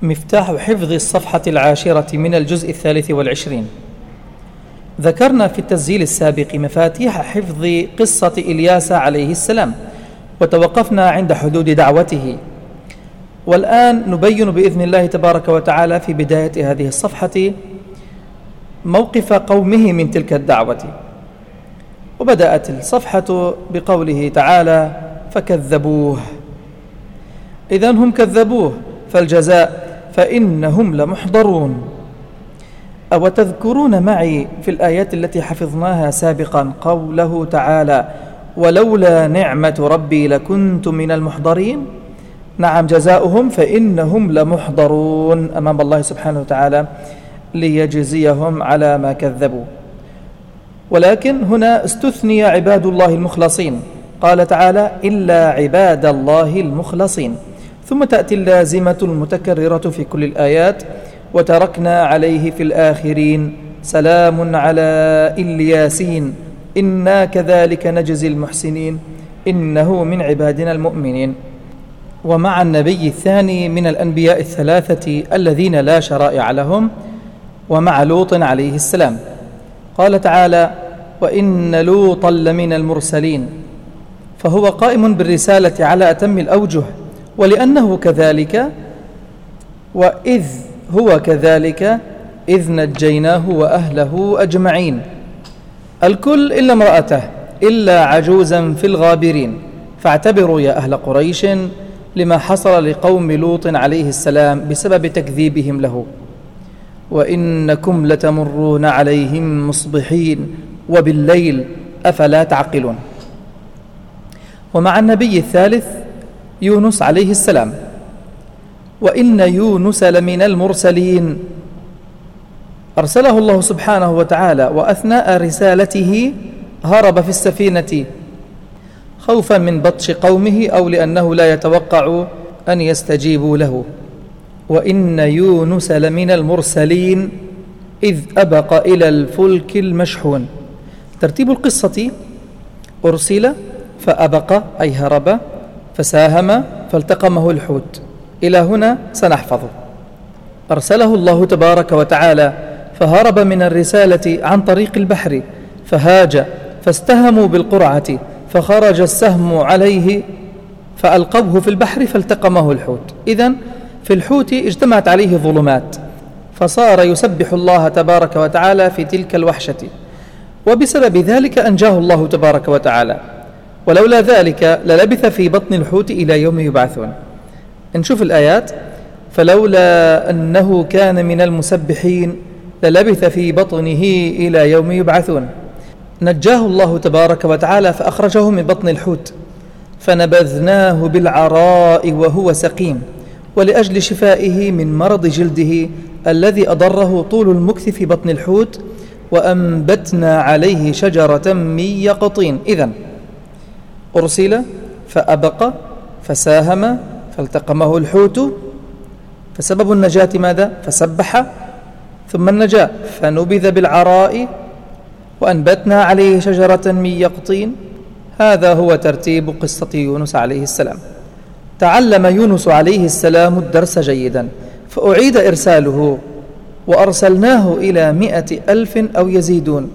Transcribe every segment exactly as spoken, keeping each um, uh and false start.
مفتاح حفظ الصفحة العاشرة من الجزء الثالث والعشرين. ذكرنا في التسجيل السابق مفاتيح حفظ قصة إلياس عليه السلام، وتوقفنا عند حدود دعوته، والآن نبين بإذن الله تبارك وتعالى في بداية هذه الصفحة موقف قومه من تلك الدعوة. وبدأت الصفحة بقوله تعالى: فكذبوه. إذن هم كذبوه، فالجزاء فإنهم لمحضرون. أو تذكرون معي في الآيات التي حفظناها سابقا قوله تعالى: ولولا نعمة ربي لكنت من المحضرين؟ نعم، جزاؤهم فإنهم لمحضرون أمام الله سبحانه وتعالى ليجزيهم على ما كذبوا. ولكن هنا استثني عباد الله المخلصين، قال تعالى: إلا عباد الله المخلصين، ثم تأتي اللازمة المتكررة في كل الآيات: وتركنا عليه في الآخرين سلام على الياسين إنا كذلك نجزي المحسنين إنه من عبادنا المؤمنين. ومع النبي الثاني من الأنبياء الثلاثة الذين لا شرائع لهم، ومع لوط عليه السلام، قال تعالى: وإن لوطا لمن المرسلين، فهو قائم بالرسالة على أتم الأوجه، ولأنه كذلك وإذ هو كذلك إذ نجيناه وأهله أجمعين، الكل إلا امرأته إلا عجوزا في الغابرين. فاعتبروا يا أهل قريش لما حصل لقوم لوط عليه السلام بسبب تكذيبهم له. وإنكم لتمرون عليهم مصبحين وبالليل أفلا تعقلون. ومع النبي الثالث يونس عليه السلام: وإن يونس لمن المرسلين، أرسله الله سبحانه وتعالى، وأثناء رسالته هرب في السفينة خوفا من بطش قومه أو لأنه لا يتوقع أن يستجيبوا له. وإن يونس لمن المرسلين إذ أبق إلى الفلك المشحون. ترتيب القصة: أرسل فأبق أي هرب، فساهم فالتقمه الحوت. إلى هنا سنحفظه. أرسله الله تبارك وتعالى فهرب من الرسالة عن طريق البحر، فهاج فاستهموا بالقرعة، فخرج السهم عليه فألقوه في البحر فالتقمه الحوت. إذن في الحوت اجتمعت عليه ظلمات، فصار يسبح الله تبارك وتعالى في تلك الوحشة، وبسبب ذلك أنجاه الله تبارك وتعالى، ولولا ذلك للبث في بطن الحوت إلى يوم يبعثون. نشوف الآيات: فلولا أنه كان من المسبحين للبث في بطنه إلى يوم يبعثون. نجاه الله تبارك وتعالى فأخرجه من بطن الحوت، فنبذناه بالعراء وهو سقيم، ولأجل شفائه من مرض جلده الذي أضره طول المكث في بطن الحوت، وأنبتنا عليه شجرة من يقطين. إذن أرسل فأبق فساهم فالتقمه الحوت، فسبب النجاة ماذا؟ فسبح، ثم النجاة فنبذ بالعراء، وأنبتنا عليه شجرة من يقطين. هذا هو ترتيب قصة يونس عليه السلام. تعلم يونس عليه السلام الدرس جيدا، فأعيد إرساله، وأرسلناه إلى مئة ألف أو يزيدون،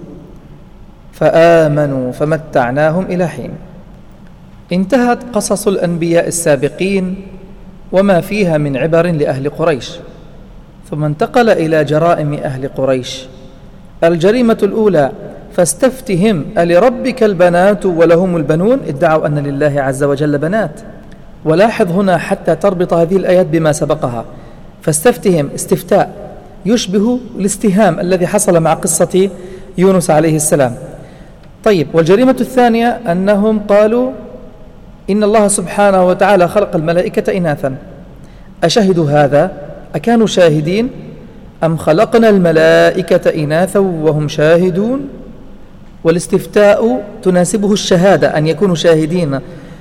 فآمنوا فمتعناهم إلى حين. انتهت قصص الأنبياء السابقين وما فيها من عبر لأهل قريش، ثم انتقل إلى جرائم أهل قريش. الجريمة الأولى: فاستفتهم ألربك البنات ولهم البنون. ادعوا أن لله عز وجل بنات. ولاحظ هنا حتى تربط هذه الآيات بما سبقها: فاستفتهم استفتاء يشبه الاستهام الذي حصل مع قصة يونس عليه السلام. طيب، والجريمة الثانية أنهم قالوا إن الله سبحانه وتعالى خلق الملائكة إناثا. أشهدوا هذا؟ أكانوا شاهدين؟ أم خلقنا الملائكة إناثا وهم شاهدون؟ والاستفتاء تناسبه الشهادة، أن يكونوا شاهدين.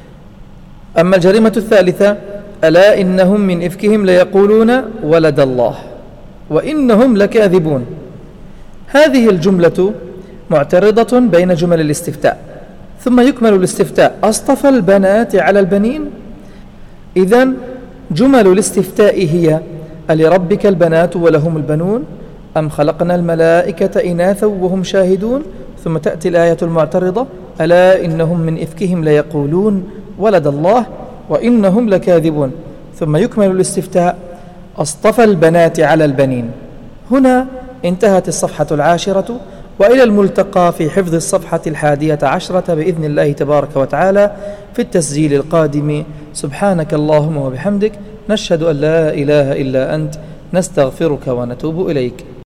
أما الجريمة الثالثة: ألا إنهم من إفكهم ليقولون ولد الله وإنهم لكاذبون. هذه الجملة معترضة بين جمل الاستفتاء، ثم يكمل الاستفتاء: أصطفى البنات على البنين. إذن جمل الاستفتاء هي: ألربك البنات ولهم البنون أم خلقنا الملائكة إناثا وهم شاهدون. ثم تأتي الآية المعترضة: ألا إنهم من إفكهم ليقولون ولد الله وإنهم لكاذبون. ثم يكمل الاستفتاء: أصطفى البنات على البنين. هنا انتهت الصفحة العاشرة، وإلى الملتقى في حفظ الصفحة الحادية عشرة بإذن الله تبارك وتعالى في التسجيل القادم. سبحانك اللهم وبحمدك، نشهد أن لا إله إلا أنت، نستغفرك ونتوب إليك.